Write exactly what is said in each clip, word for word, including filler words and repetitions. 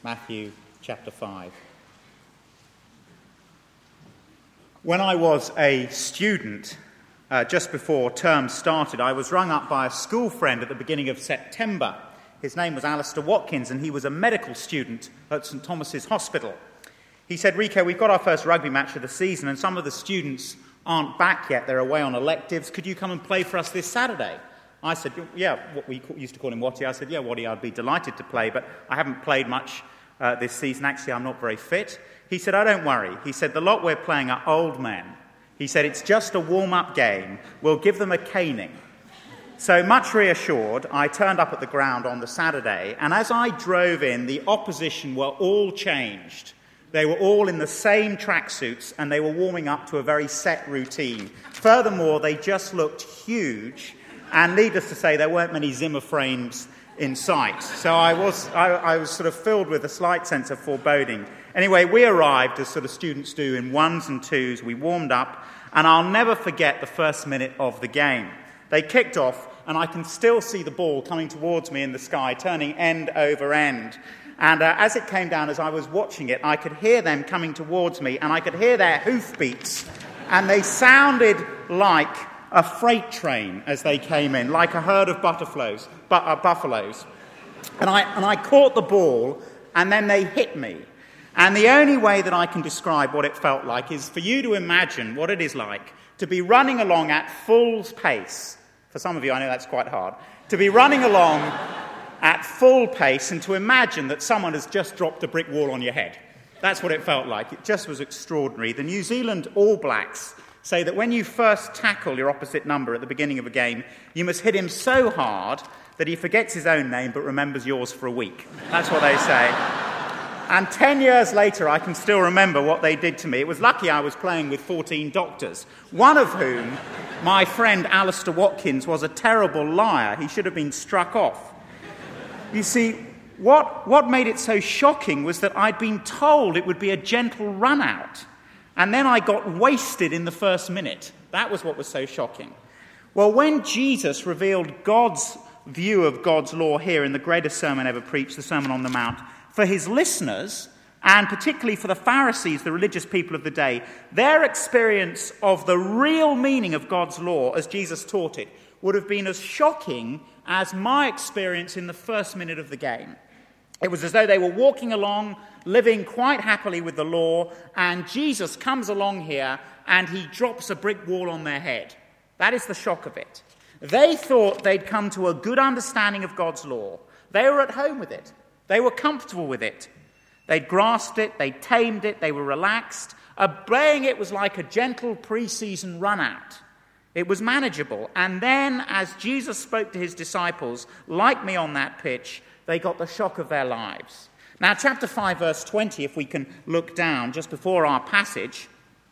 Matthew chapter five. When I was a student, uh, just before term started, I was rung up by a school friend at the beginning of September. His name was Alistair Watkins, and he was a medical student at St Thomas's Hospital. He said, "Rico, we've got our first rugby match of the season, and some of the students aren't back yet. They're away on electives. Could you come and play for us this Saturday?" I said, yeah, what we used to call him Watty. I said, yeah, Watty, I'd be delighted to play, but I haven't played much uh, this season. Actually, I'm not very fit. He said, "Oh, don't worry." He said, "The lot we're playing are old men." He said, "It's just a warm-up game. We'll give them a caning." So much reassured, I turned up at the ground on the Saturday, and as I drove in, the opposition were all changed. They were all in the same tracksuits, and they were warming up to a very set routine. Furthermore, they just looked huge, and needless to say, there weren't many Zimmer frames in sight. So I was, I, I was sort of filled with a slight sense of foreboding. Anyway, we arrived, as sort of students do, in ones and twos. We warmed up, and I'll never forget the first minute of the game. They kicked off, and I can still see the ball coming towards me in the sky, turning end over end. And uh, as it came down, as I was watching it, I could hear them coming towards me, and I could hear their hoofbeats, and they sounded like a freight train as they came in, like a herd of butterflies, bu- uh, buffaloes. And I, and I caught the ball, and then they hit me. And the only way that I can describe what it felt like is for you to imagine what it is like to be running along at full pace. For some of you, I know that's quite hard. To be running along at full pace and to imagine that someone has just dropped a brick wall on your head. That's what it felt like. It just was extraordinary. The New Zealand All Blacks say that when you first tackle your opposite number at the beginning of a game, you must hit him so hard that he forgets his own name but remembers yours for a week. That's what they say. And ten years later, I can still remember what they did to me. It was lucky I was playing with fourteen doctors, one of whom, my friend Alistair Watkins, was a terrible liar. He should have been struck off. You see, what, what made it so shocking was that I'd been told it would be a gentle run-out. And then I got wasted in the first minute. That was what was so shocking. Well, when Jesus revealed God's view of God's law here in the greatest sermon ever preached, the Sermon on the Mount, for his listeners, and particularly for the Pharisees, the religious people of the day, their experience of the real meaning of God's law as Jesus taught it would have been as shocking as my experience in the first minute of the game. It was as though they were walking along, living quite happily with the law, and Jesus comes along here and he drops a brick wall on their head. That is the shock of it. They thought they'd come to a good understanding of God's law. They were at home with it. They were comfortable with it. They'd grasped it, they'd tamed it, they were relaxed. Obeying it was like a gentle pre-season run-out. It was manageable. And then, as Jesus spoke to his disciples, like me on that pitch, they got the shock of their lives. Now, chapter five, verse twenty, if we can look down just before our passage,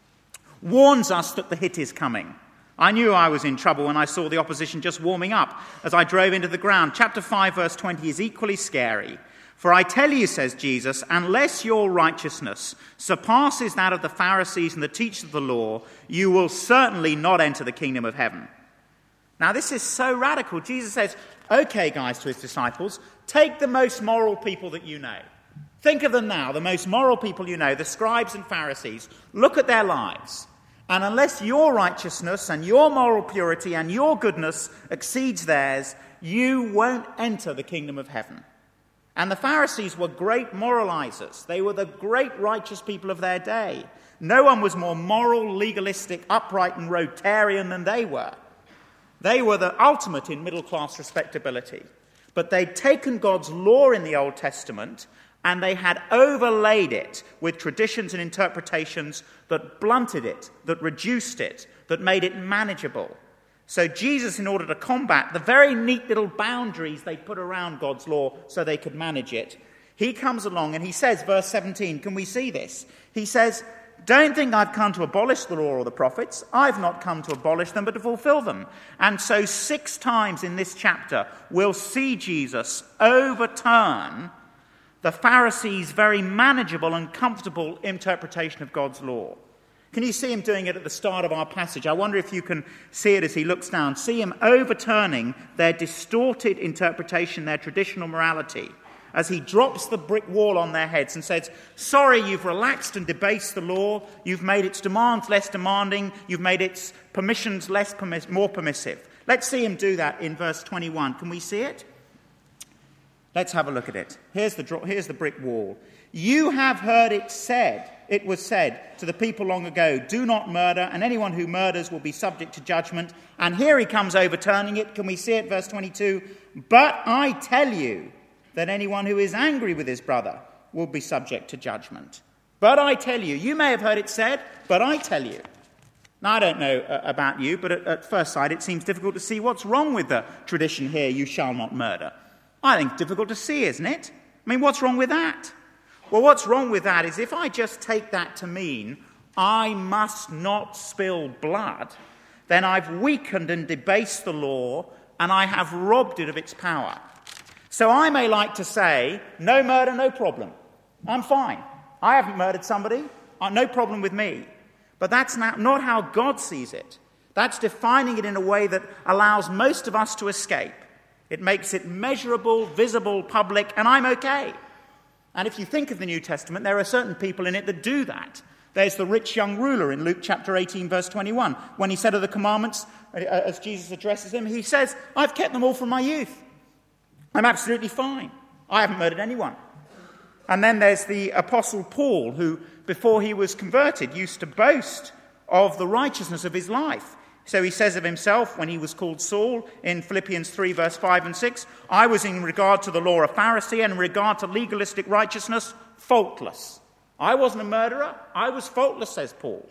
warns us that the hit is coming. I knew I was in trouble when I saw the opposition just warming up as I drove into the ground. Chapter five, verse twenty is equally scary. "For I tell you," says Jesus, "unless your righteousness surpasses that of the Pharisees and the teachers of the law, you will certainly not enter the kingdom of heaven." Now, this is so radical. Jesus says, "Okay, guys," to his disciples, "take the most moral people that you know. Think of them now, the most moral people you know, the scribes and Pharisees. Look at their lives. And unless your righteousness and your moral purity and your goodness exceeds theirs, you won't enter the kingdom of heaven." And the Pharisees were great moralizers. They were the great righteous people of their day. No one was more moral, legalistic, upright and Rotarian than they were. They were the ultimate in middle-class respectability. But they'd taken God's law in the Old Testament and they had overlaid it with traditions and interpretations that blunted it, that reduced it, that made it manageable. So Jesus, in order to combat the very neat little boundaries they put around God's law so they could manage it, he comes along and he says, verse seventeen, can we see this? He says, "Don't think I've come to abolish the law or the prophets. I've not come to abolish them, but to fulfill them." And so six times in this chapter, we'll see Jesus overturn the Pharisees' very manageable and comfortable interpretation of God's law. Can you see him doing it at the start of our passage? I wonder if you can see it as he looks down. See him overturning their distorted interpretation, their traditional morality, as he drops the brick wall on their heads and says, sorry, you've relaxed and debased the law, you've made its demands less demanding, you've made its permissions less permiss- more permissive. Let's see him do that in verse twenty-one. Can we see it? Let's have a look at it. Here's the, dro- here's the brick wall. You have heard it said, it was said to the people long ago, do not murder, and anyone who murders will be subject to judgment. And here he comes overturning it. Can we see it? Verse twenty-two. But I tell you that anyone who is angry with his brother will be subject to judgment. But I tell you, you may have heard it said, but I tell you. Now, I don't know uh, about you, but at, at first sight it seems difficult to see what's wrong with the tradition here, you shall not murder. I think it's difficult to see, isn't it? I mean, what's wrong with that? Well, what's wrong with that is if I just take that to mean I must not spill blood, then I've weakened and debased the law and I have robbed it of its power. So I may like to say, no murder, no problem. I'm fine. I haven't murdered somebody. No problem with me. But that's not, not how God sees it. That's defining it in a way that allows most of us to escape. It makes it measurable, visible, public, and I'm okay. And if you think of the New Testament, there are certain people in it that do that. There's the rich young ruler in Luke chapter eighteen, verse twenty-one. When he said of the commandments, as Jesus addresses him, he says, I've kept them all from my youth. I'm absolutely fine. I haven't murdered anyone. And then there's the Apostle Paul, who, before he was converted, used to boast of the righteousness of his life. So he says of himself, when he was called Saul, in Philippians three, verse five and six, I was in regard to the law a Pharisee, and in regard to legalistic righteousness, faultless. I wasn't a murderer. I was faultless, says Paul.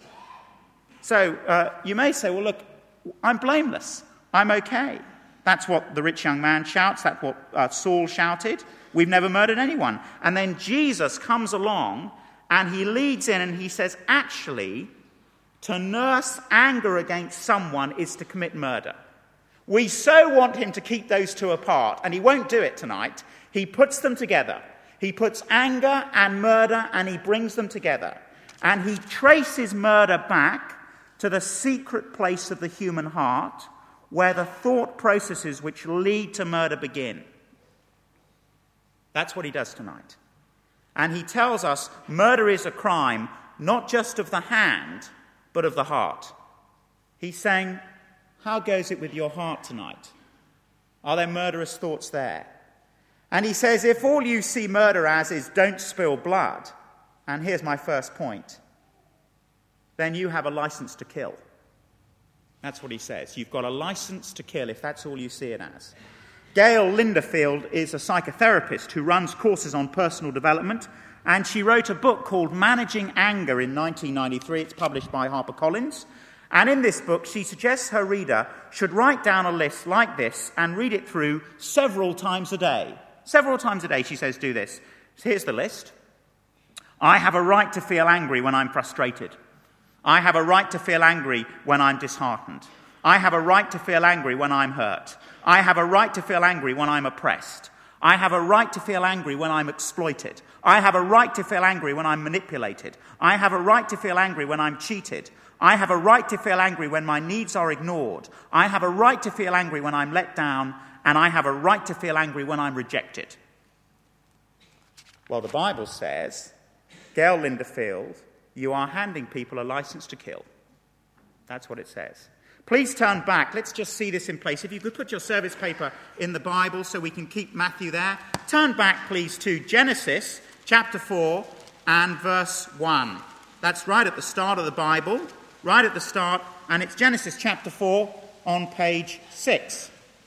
So uh, you may say, well, look, I'm blameless. I'm okay. That's what the rich young man shouts. That's what uh, Saul shouted. We've never murdered anyone. And then Jesus comes along and he leads in and he says, actually, to nurse anger against someone is to commit murder. We so want him to keep those two apart, and he won't do it tonight. He puts them together. He puts anger and murder and he brings them together. And he traces murder back to the secret place of the human heart where the thought processes which lead to murder begin. That's what he does tonight. And he tells us murder is a crime not just of the hand, but of the heart. He's saying, how goes it with your heart tonight? Are there murderous thoughts there? And he says, if all you see murder as is don't spill blood, and here's my first point, then you have a license to kill. That's what he says. You've got a license to kill if that's all you see it as. Gail Linderfield is a psychotherapist who runs courses on personal development, and she wrote a book called Managing Anger in nineteen ninety-three. It's published by HarperCollins. And in this book, she suggests her reader should write down a list like this and read it through several times a day. Several times a day, she says, do this. Here's the list. I have a right to feel angry when I'm frustrated. I have a right to feel angry when I'm disheartened. I have a right to feel angry when I'm hurt. I have a right to feel angry when I'm oppressed. I have a right to feel angry when I'm exploited. I have a right to feel angry when I'm manipulated. I have a right to feel angry when I'm cheated. I have a right to feel angry when my needs are ignored. I have a right to feel angry when I'm let down. And I have a right to feel angry when I'm rejected. Well, the Bible says, Gail Linderfield, you are handing people a license to kill. That's what it says. Please turn back. Let's just see this in place. If you could put your service paper in the Bible so we can keep Matthew there. Turn back, please, to Genesis chapter four and verse one. That's right at the start of the Bible, right at the start, and it's Genesis chapter four on page six.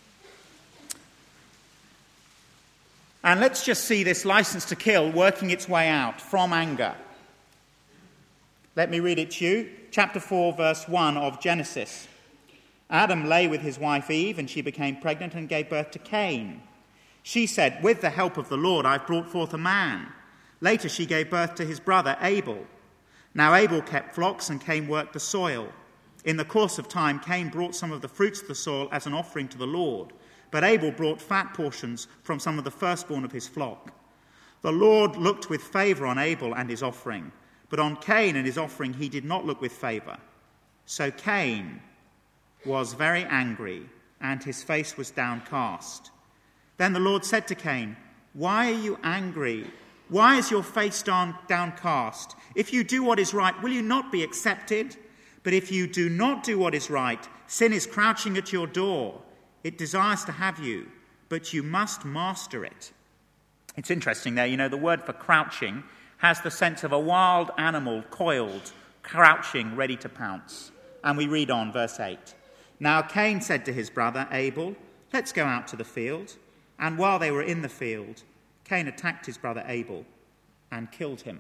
And let's just see this license to kill working its way out from anger. Let me read it to you. Chapter four, verse one of Genesis. Adam lay with his wife Eve, and she became pregnant and gave birth to Cain. She said, with the help of the Lord, I've brought forth a man. Later she gave birth to his brother Abel. Now Abel kept flocks and Cain worked the soil. In the course of time, Cain brought some of the fruits of the soil as an offering to the Lord. But Abel brought fat portions from some of the firstborn of his flock. The Lord looked with favour on Abel and his offering, but on Cain and his offering he did not look with favour. So Cain was very angry, and his face was downcast. Then the Lord said to Cain, Why are you angry? Why is your face down, downcast? If you do what is right, will you not be accepted? But if you do not do what is right, sin is crouching at your door. It desires to have you, but you must master it. It's interesting there, you know, the word for crouching has the sense of a wild animal coiled, crouching, ready to pounce. And we read on, verse eight. Now Cain said to his brother Abel, let's go out to the field. And while they were in the field, Cain attacked his brother Abel and killed him.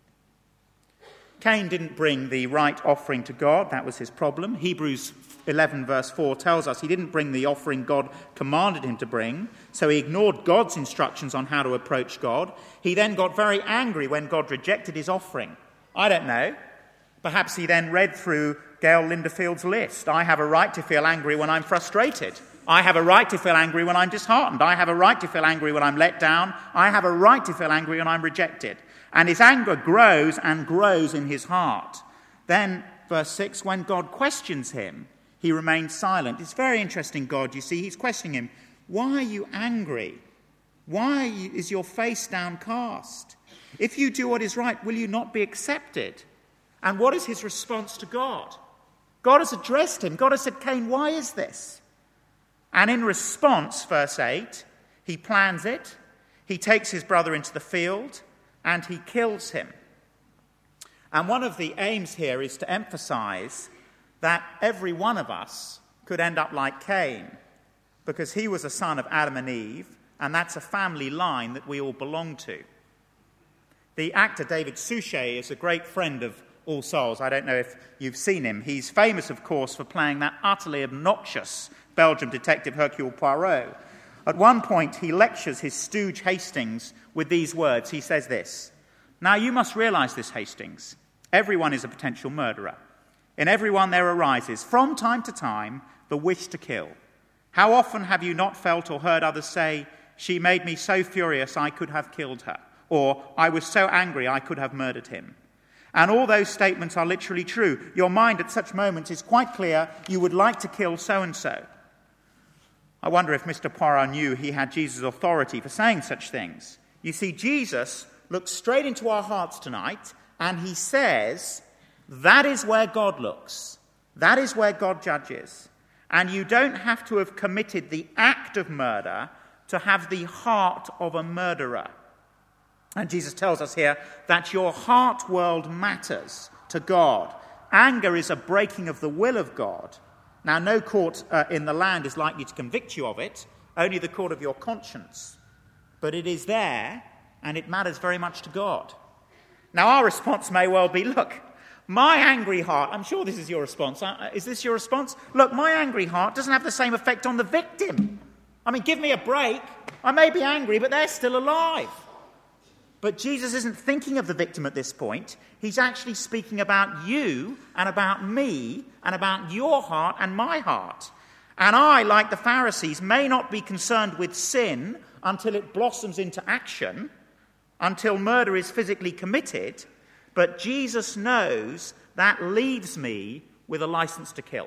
Cain didn't bring the right offering to God. That was his problem. Hebrews eleven verse four tells us he didn't bring the offering God commanded him to bring, so he ignored God's instructions on how to approach God. He then got very angry when God rejected his offering. I don't know. Perhaps he then read through Gail Linderfield's list. I have a right to feel angry when I'm frustrated. I have a right to feel angry when I'm disheartened. I have a right to feel angry when I'm let down. I have a right to feel angry when I'm rejected. And his anger grows and grows in his heart. Then, verse six, when God questions him, he remains silent. It's very interesting, God, you see, he's questioning him. Why are you angry? Why is your face downcast? If you do what is right, will you not be accepted? And what is his response to God? God has addressed him. God has said, Cain, why is this? And in response, verse eight, he plans it. He takes his brother into the field and he kills him. And one of the aims here is to emphasize that every one of us could end up like Cain, because he was a son of Adam and Eve, and that's a family line that we all belong to. The actor David Suchet is a great friend of All Souls. I don't know if you've seen him. He's famous, of course, for playing that utterly obnoxious Belgian detective Hercule Poirot. At one point, he lectures his stooge Hastings with these words. He says this, "Now you must realize this, Hastings. Everyone is a potential murderer. In everyone there arises, from time to time, the wish to kill. How often have you not felt or heard others say, 'She made me so furious I could have killed her,' or 'I was so angry I could have murdered him'? And all those statements are literally true. Your mind at such moments is quite clear. You would like to kill so-and-so." I wonder if Mister Poirot knew he had Jesus' authority for saying such things. You see, Jesus looks straight into our hearts tonight, and he says, that is where God looks. That is where God judges. And you don't have to have committed the act of murder to have the heart of a murderer. And Jesus tells us here that your heart world matters to God. Anger is a breaking of the will of God. Now, no court uh, in the land is likely to convict you of it, only the court of your conscience. But it is there, and it matters very much to God. Now, our response may well be, look, my angry heart, I'm sure this is your response. Uh, is this your response? Look, my angry heart doesn't have the same effect on the victim. I mean, give me a break. I may be angry, but they're still alive. But Jesus isn't thinking of the victim at this point. He's actually speaking about you and about me and about your heart and my heart. And I, like the Pharisees, may not be concerned with sin until it blossoms into action, until murder is physically committed. But Jesus knows that leaves me with a license to kill.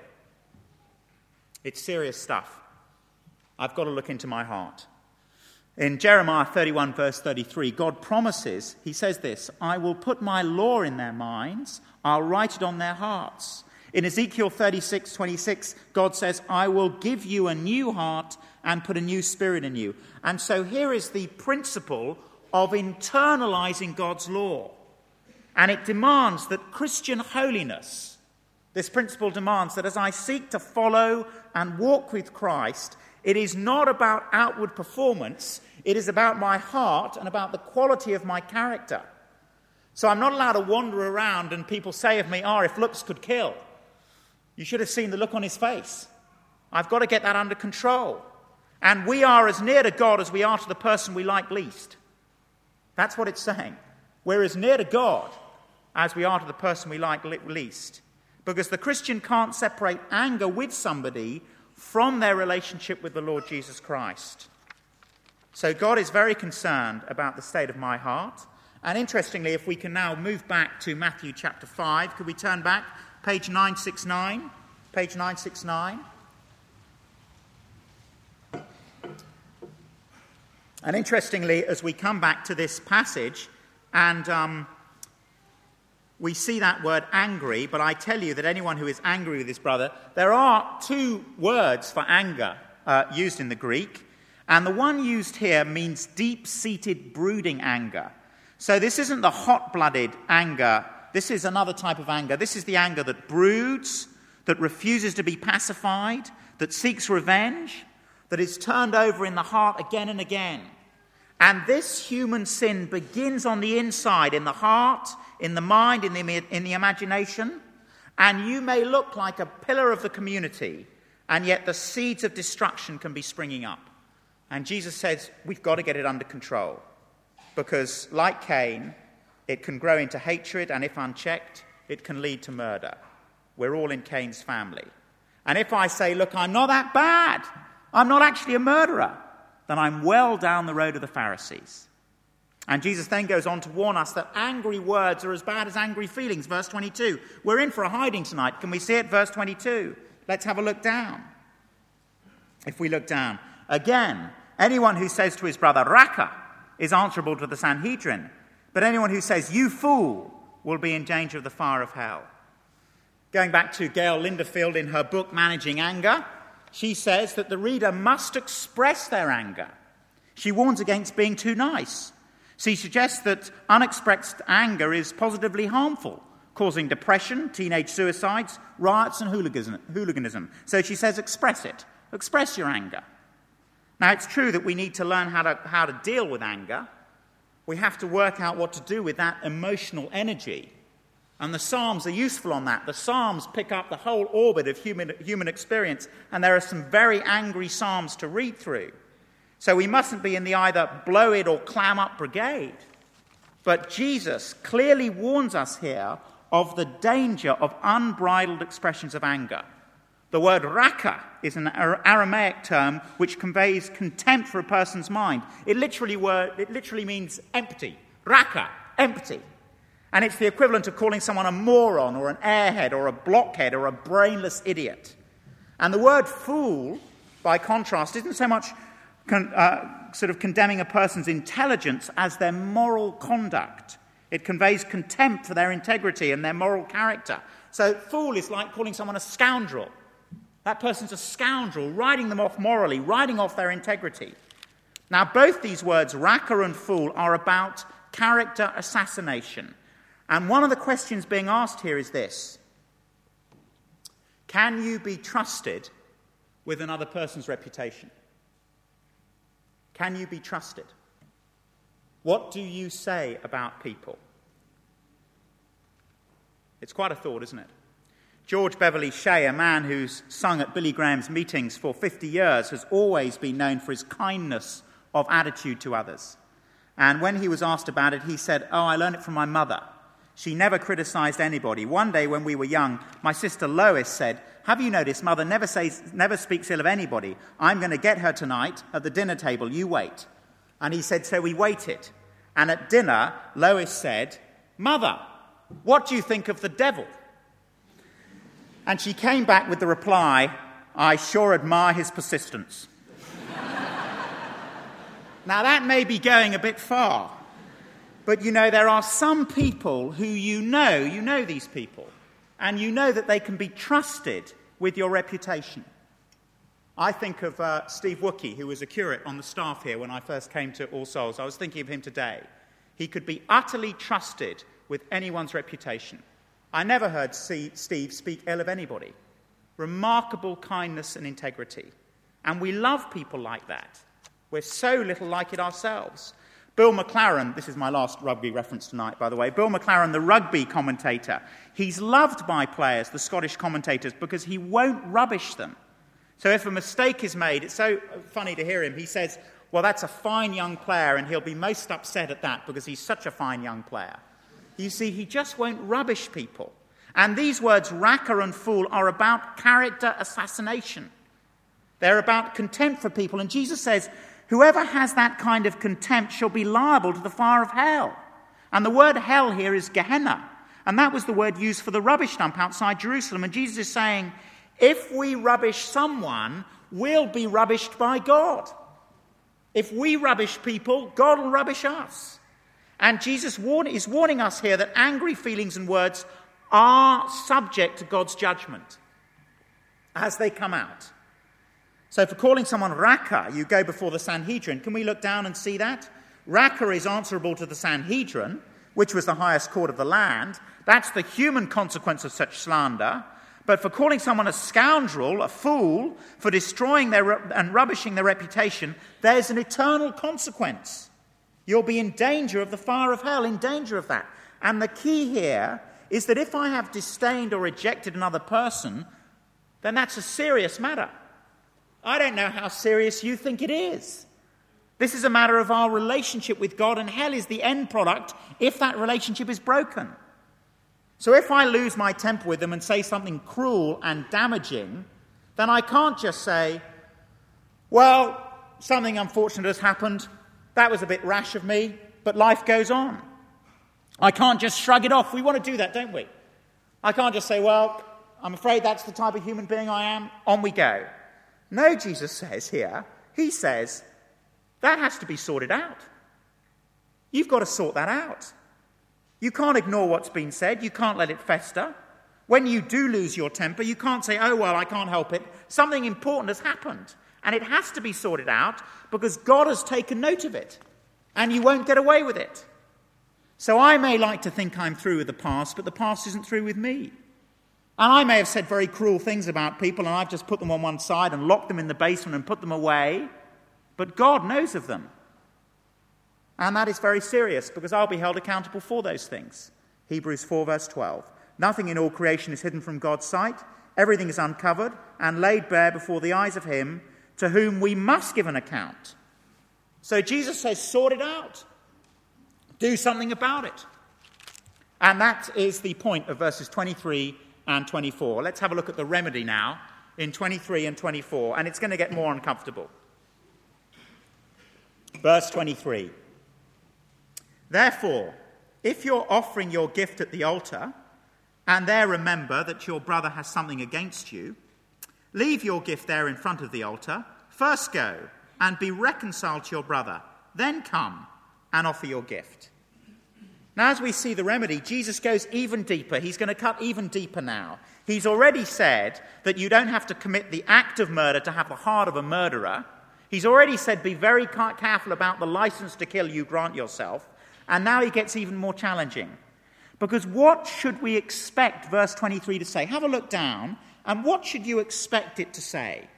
It's serious stuff. I've got to look into my heart. In Jeremiah thirty-one, verse thirty-three, God promises, he says this, "I will put my law in their minds, I'll write it on their hearts." In Ezekiel thirty-six, twenty-six, God says, "I will give you a new heart and put a new spirit in you." And so here is the principle of internalizing God's law. And it demands that Christian holiness, this principle demands that as I seek to follow and walk with Christ, it is not about outward performance, it is about my heart and about the quality of my character. So I'm not allowed to wander around and people say of me, "Oh, if looks could kill." You should have seen the look on his face. I've got to get that under control. And we are as near to God as we are to the person we like least. That's what it's saying. We're as near to God as we are to the person we like least. Because the Christian can't separate anger with somebody from their relationship with the Lord Jesus Christ. So God is very concerned about the state of my heart. And interestingly, if we can now move back to Matthew chapter five, could we turn back? Page nine sixty-nine. Page nine sixty-nine. And interestingly, as we come back to this passage, and um, we see that word angry, but I tell you that anyone who is angry with his brother, there are two words for anger uh, used in the Greek, and the one used here means deep-seated brooding anger. So this isn't the hot-blooded anger. This is another type of anger. This is the anger that broods, that refuses to be pacified, that seeks revenge, that is turned over in the heart again and again. And this human sin begins on the inside, in the heart, in the mind, in the, in the imagination. And you may look like a pillar of the community, and yet the seeds of destruction can be springing up. And Jesus says, we've got to get it under control. Because, like Cain, it can grow into hatred, and if unchecked, it can lead to murder. We're all in Cain's family. And if I say, look, I'm not that bad, I'm not actually a murderer, then I'm well down the road of the Pharisees. And Jesus then goes on to warn us that angry words are as bad as angry feelings. Verse twenty-two. We're in for a hiding tonight. Can we see it? Verse twenty-two. Let's have a look down. If we look down. Again, anyone who says to his brother, Raka, is answerable to the Sanhedrin. But anyone who says, you fool, will be in danger of the fire of hell. Going back to Gail Linderfield in her book, Managing Anger, she says that the reader must express their anger. She warns against being too nice. She suggests that unexpressed anger is positively harmful, causing depression, teenage suicides, riots and hooliganism. So she says, express it. Express your anger. Now, it's true that we need to learn how to, how to deal with anger. We have to work out what to do with that emotional energy. And the Psalms are useful on that. The Psalms pick up the whole orbit of human, human experience, and there are some very angry Psalms to read through. So we mustn't be in the either blow it or clam up brigade. But Jesus clearly warns us here of the danger of unbridled expressions of anger. The word raka is an Aramaic term which conveys contempt for a person's mind. It literally, word, it literally means empty. Raka, empty. And it's the equivalent of calling someone a moron or an airhead or a blockhead or a brainless idiot. And the word fool, by contrast, isn't so much con- uh, sort of condemning a person's intelligence as their moral conduct. It conveys contempt for their integrity and their moral character. So fool is like calling someone a scoundrel. That person's a scoundrel, writing them off morally, writing off their integrity. Now, both these words, raka and fool, are about character assassination. And one of the questions being asked here is this: can you be trusted with another person's reputation? Can you be trusted? What do you say about people? It's quite a thought, isn't it? George Beverly Shea, a man who's sung at Billy Graham's meetings for fifty years, has always been known for his kindness of attitude to others. And when he was asked about it, he said, oh, I learned it from my mother. She never criticized anybody. One day when we were young, my sister Lois said, have you noticed Mother never says, never speaks ill of anybody? I'm going to get her tonight at the dinner table. You wait. And he said, so we waited. And at dinner, Lois said, Mother, what do you think of the devil? And she came back with the reply, I sure admire his persistence. Now, that may be going a bit far. But, you know, there are some people who you know, you know these people, and you know that they can be trusted with your reputation. I think of uh, Steve Wookey, who was a curate on the staff here when I first came to All Souls. I was thinking of him today. He could be utterly trusted with anyone's reputation. I never heard Steve speak ill of anybody. Remarkable kindness and integrity. And we love people like that. We're so little like it ourselves. Bill McLaren, this is my last rugby reference tonight, by the way. Bill McLaren, the rugby commentator, he's loved by players, the Scottish commentators, because he won't rubbish them. So if a mistake is made, it's so funny to hear him. He says, well, that's a fine young player, and he'll be most upset at that because he's such a fine young player. You see, he just won't rubbish people. And these words, raka and fool, are about character assassination. They're about contempt for people. And Jesus says, whoever has that kind of contempt shall be liable to the fire of hell. And the word hell here is Gehenna. And that was the word used for the rubbish dump outside Jerusalem. And Jesus is saying, if we rubbish someone, we'll be rubbished by God. If we rubbish people, God will rubbish us. And Jesus warn, is warning us here that angry feelings and words are subject to God's judgment as they come out. So for calling someone Raka, you go before the Sanhedrin. Can we look down and see that? Raka is answerable to the Sanhedrin, which was the highest court of the land. That's the human consequence of such slander. But for calling someone a scoundrel, a fool, for destroying their and rubbishing their reputation, there's an eternal consequence. You'll be in danger of the fire of hell, in danger of that. And the key here is that if I have disdained or rejected another person, then that's a serious matter. I don't know how serious you think it is. This is a matter of our relationship with God, and hell is the end product if that relationship is broken. So if I lose my temper with them and say something cruel and damaging, then I can't just say, well, something unfortunate has happened. That was a bit rash of me, but life goes on. I can't just shrug it off. We want to do that, don't we? I can't just say, well, I'm afraid that's the type of human being I am. On we go. No, Jesus says here, he says, that has to be sorted out. You've got to sort that out. You can't ignore what's been said. You can't let it fester. When you do lose your temper, you can't say, oh, well, I can't help it. Something important has happened, and it has to be sorted out because God has taken note of it, and you won't get away with it. So I may like to think I'm through with the past, but the past isn't through with me. And I may have said very cruel things about people, and I've just put them on one side and locked them in the basement and put them away. But God knows of them. And that is very serious, because I'll be held accountable for those things. Hebrews four, verse twelve. Nothing in all creation is hidden from God's sight. Everything is uncovered and laid bare before the eyes of him to whom we must give an account. So Jesus says, sort it out. Do something about it. And that is the point of verses twenty-three and twenty-four. Let's have a look at the remedy now in twenty-three and twenty-four, and it's going to get more uncomfortable. Verse twenty-three. Therefore, if you're offering your gift at the altar, and there remember that your brother has something against you, leave your gift there in front of the altar. First go and be reconciled to your brother. Then come and offer your gift. Now, as we see the remedy, Jesus goes even deeper. He's going to cut even deeper now. He's already said that you don't have to commit the act of murder to have the heart of a murderer. He's already said be very careful about the license to kill you grant yourself. And now he gets even more challenging. Because what should we expect verse twenty-three to say? Have a look down, and what should you expect it to say?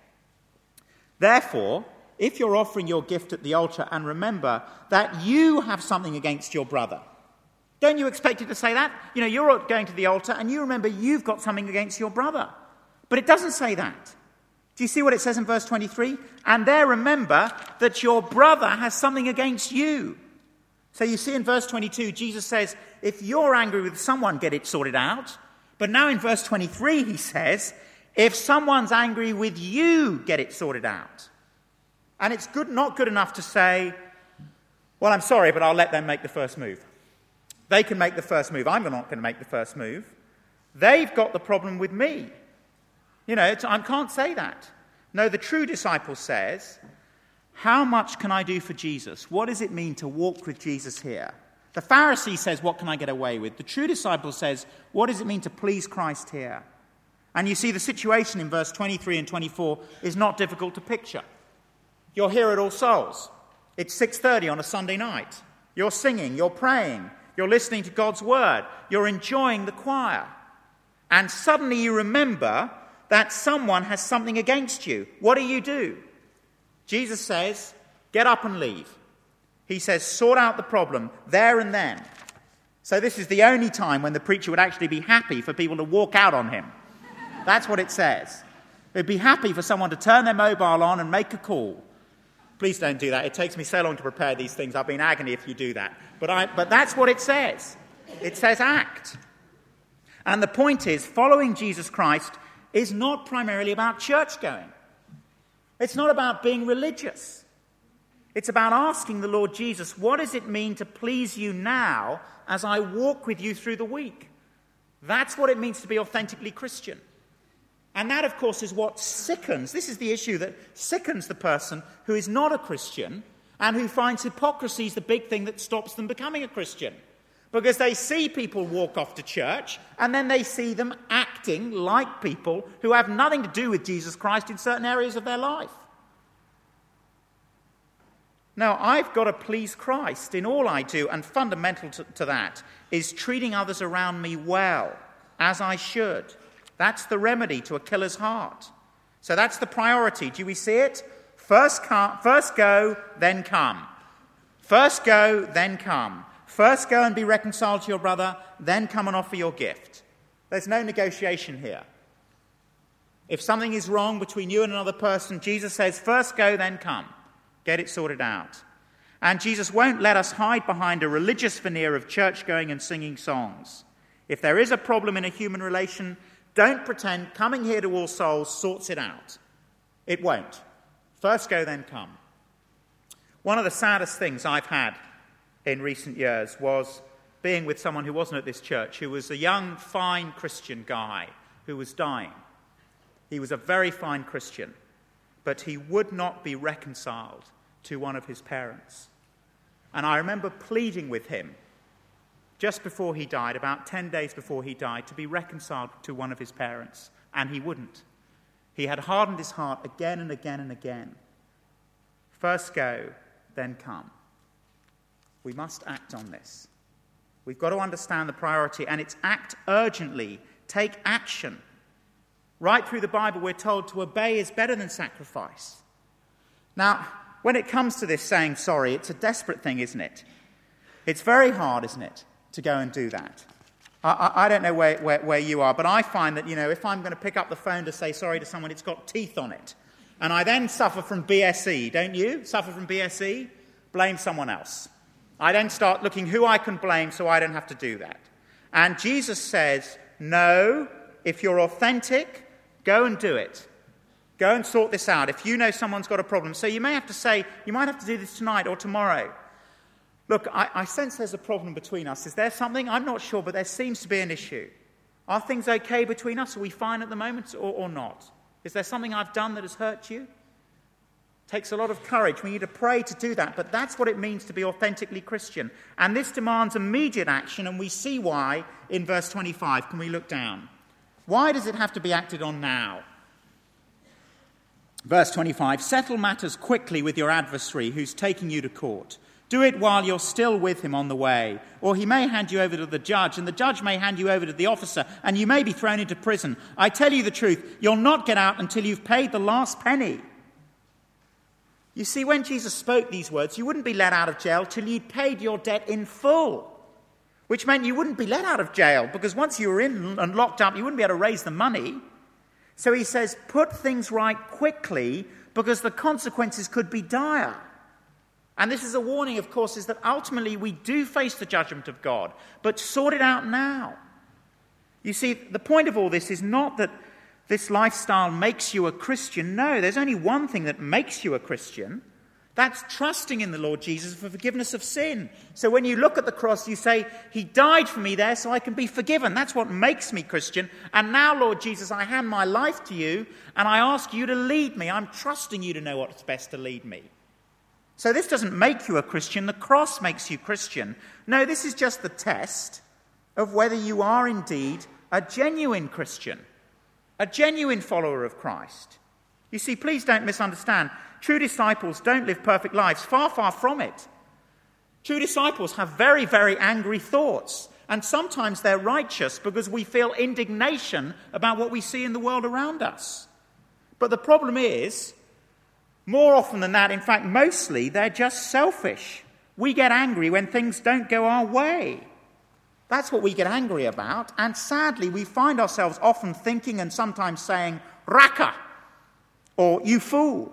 Therefore, if you're offering your gift at the altar, and remember that you have something against your brother. Don't you expect it to say that? You know, you're going to the altar, and you remember you've got something against your brother. But it doesn't say that. Do you see what it says in verse twenty-three? And there remember that your brother has something against you. So you see in verse twenty-two, Jesus says, if you're angry with someone, get it sorted out. But now in verse twenty-three, he says, if someone's angry with you, get it sorted out. And it's good, not good enough to say, well, I'm sorry, but I'll let them make the first move. They can make the first move. I'm not going to make the first move. They've got the problem with me. You know, it's, I can't say that. No, the true disciple says, how much can I do for Jesus? What does it mean to walk with Jesus here? The Pharisee says, what can I get away with? The true disciple says, what does it mean to please Christ here? And you see the situation in verse twenty-three and twenty-four is not difficult to picture. You're here at All Souls. It's six thirty on a Sunday night. You're singing, you're praying, you're listening to God's word, you're enjoying the choir. And suddenly you remember that someone has something against you. What do you do? Jesus says, get up and leave. He says, sort out the problem there and then. So this is the only time when the preacher would actually be happy for people to walk out on him. That's what it says. They'd be happy for someone to turn their mobile on and make a call. Please don't do that. It takes me so long to prepare these things. I'll be in agony if you do that. But, I, but that's what it says. It says act. And the point is, following Jesus Christ is not primarily about church going. It's not about being religious. It's about asking the Lord Jesus, what does it mean to please you now as I walk with you through the week? That's what it means to be authentically Christian. And that, of course, is what sickens. This is the issue that sickens the person who is not a Christian and who finds hypocrisy is the big thing that stops them becoming a Christian. Because they see people walk off to church, and then they see them acting like people who have nothing to do with Jesus Christ in certain areas of their life. Now, I've got to please Christ in all I do, and fundamental to, to that is treating others around me well, as I should. That's the remedy to a killer's heart. So that's the priority. Do we see it? First, come, first go, then come. First go, then come. First go and be reconciled to your brother, then come and offer your gift. There's no negotiation here. If something is wrong between you and another person, Jesus says, first go, then come. Get it sorted out. And Jesus won't let us hide behind a religious veneer of church-going and singing songs. If there is a problem in a human relation, don't pretend coming here to All Souls sorts it out. It won't. First go, then come. One of the saddest things I've had in recent years was being with someone who wasn't at this church, who was a young, fine Christian guy who was dying. He was a very fine Christian, but he would not be reconciled to one of his parents. And I remember pleading with him just before he died, about ten days before he died, to be reconciled to one of his parents, and he wouldn't. He had hardened his heart again and again and again. First go, then come. We must act on this. We've got to understand the priority, and it's act urgently. Take action. Right through the Bible, we're told to obey is better than sacrifice. Now, when it comes to this saying sorry, it's a desperate thing, isn't it? It's very hard, isn't it, to go and do that. I, I, I don't know where, where, where you are, but I find that, you know, if I'm going to pick up the phone to say sorry to someone, it's got teeth on it. And I then suffer from B S E, don't you? Suffer from B S E? Blame someone else. I then start looking who I can blame so I don't have to do that. And Jesus says, no, if you're authentic, go and do it. Go and sort this out. If you know someone's got a problem. So you may have to say, you might have to do this tonight or tomorrow. Look, I, I sense there's a problem between us. Is there something? I'm not sure, but there seems to be an issue. Are things okay between us? Are we fine at the moment or, or not? Is there something I've done that has hurt you? Takes a lot of courage. We need to pray to do that, but that's what it means to be authentically Christian. And this demands immediate action, and we see why in verse twenty-five. Can we look down? Why does it have to be acted on now? Verse twenty-five, settle matters quickly with your adversary who's taking you to court. Do it while you're still with him on the way, or he may hand you over to the judge, and the judge may hand you over to the officer, and you may be thrown into prison. I tell you the truth, you'll not get out until you've paid the last penny. You see, when Jesus spoke these words, you wouldn't be let out of jail till you'd paid your debt in full, which meant you wouldn't be let out of jail, because once you were in and locked up, you wouldn't be able to raise the money. So he says, put things right quickly, because the consequences could be dire. And this is a warning, of course, is that ultimately we do face the judgment of God, but sort it out now. You see, the point of all this is not that this lifestyle makes you a Christian. No, there's only one thing that makes you a Christian. That's trusting in the Lord Jesus for forgiveness of sin. So when you look at the cross, you say, he died for me there so I can be forgiven. That's what makes me Christian. And now, Lord Jesus, I hand my life to you, and I ask you to lead me. I'm trusting you to know what's best to lead me. So this doesn't make you a Christian. The cross makes you Christian. No, this is just the test of whether you are indeed a genuine Christian, a genuine follower of Christ. You see, please don't misunderstand. True disciples don't live perfect lives. Far, far from it. True disciples have very, very angry thoughts. And sometimes they're righteous because we feel indignation about what we see in the world around us. But the problem is, more often than that, in fact, mostly, they're just selfish. We get angry when things don't go our way. That's what we get angry about. And sadly, we find ourselves often thinking and sometimes saying, Raka, or you fool.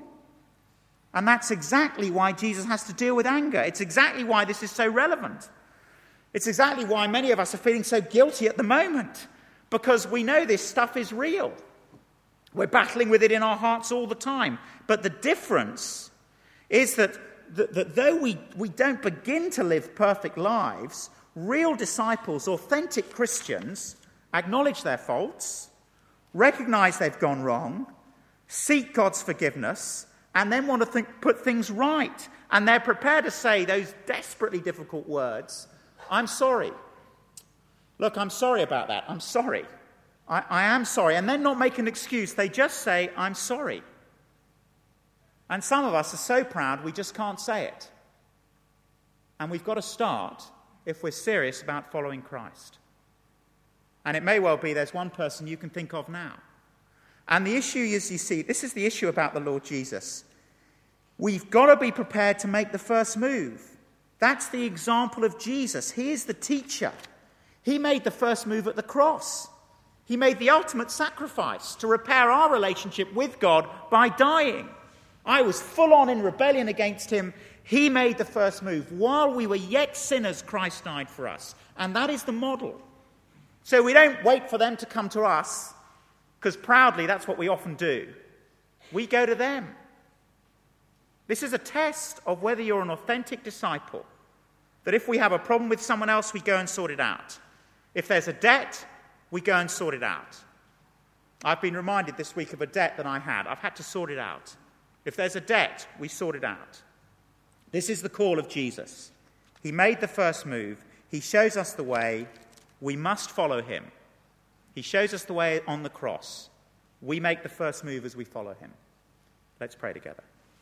And that's exactly why Jesus has to deal with anger. It's exactly why this is so relevant. It's exactly why many of us are feeling so guilty at the moment, because we know this stuff is real. We're battling with it in our hearts all the time. But the difference is that, that, that though we, we don't begin to live perfect lives, real disciples, authentic Christians, acknowledge their faults, recognize they've gone wrong, seek God's forgiveness, and then want to think, put things right. And they're prepared to say those desperately difficult words, I'm sorry. Look, I'm sorry about that. I'm sorry. I, I am sorry. And then not make an excuse. They just say, I'm sorry. And some of us are so proud we just can't say it. And we've got to start if we're serious about following Christ. And it may well be there's one person you can think of now. And the issue is, you see, this is the issue about the Lord Jesus. We've got to be prepared to make the first move. That's the example of Jesus. He is the teacher. He made the first move at the cross. He made the ultimate sacrifice to repair our relationship with God by dying. I was full on in rebellion against him. He made the first move. While we were yet sinners, Christ died for us. And that is the model. So we don't wait for them to come to us, because proudly that's what we often do. We go to them. This is a test of whether you're an authentic disciple. That if we have a problem with someone else, we go and sort it out. If there's a debt, we go and sort it out. I've been reminded this week of a debt that I had. I've had to sort it out. If there's a debt, we sort it out. This is the call of Jesus. He made the first move. He shows us the way. We must follow him. He shows us the way on the cross. We make the first move as we follow him. Let's pray together.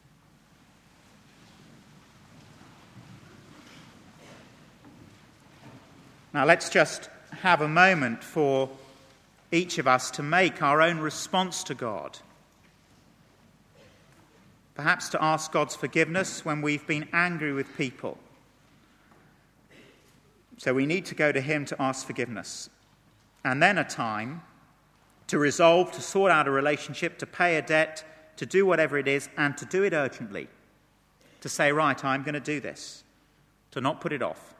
Now let's just have a moment for each of us to make our own response to God. Perhaps to ask God's forgiveness when we've been angry with people. So we need to go to him to ask forgiveness. And then a time to resolve to sort out a relationship, to pay a debt, to do whatever it is, and to do it urgently. To say, right, I'm going to do this. To not put it off.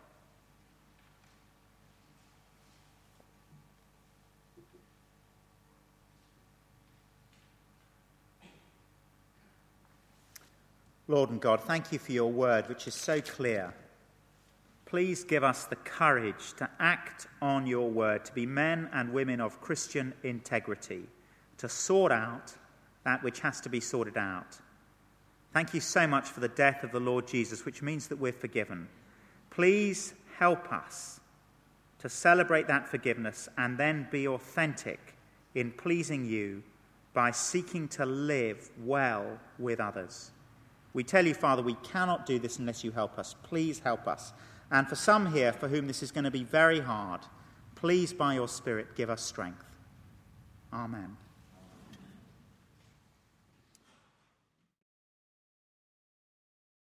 Lord and God, thank you for your word, which is so clear. Please give us the courage to act on your word, to be men and women of Christian integrity, to sort out that which has to be sorted out. Thank you so much for the death of the Lord Jesus, which means that we're forgiven. Please help us to celebrate that forgiveness and then be authentic in pleasing you by seeking to live well with others. We tell you, Father, we cannot do this unless you help us. Please help us. And for some here for whom this is going to be very hard, please, by your Spirit, give us strength. Amen.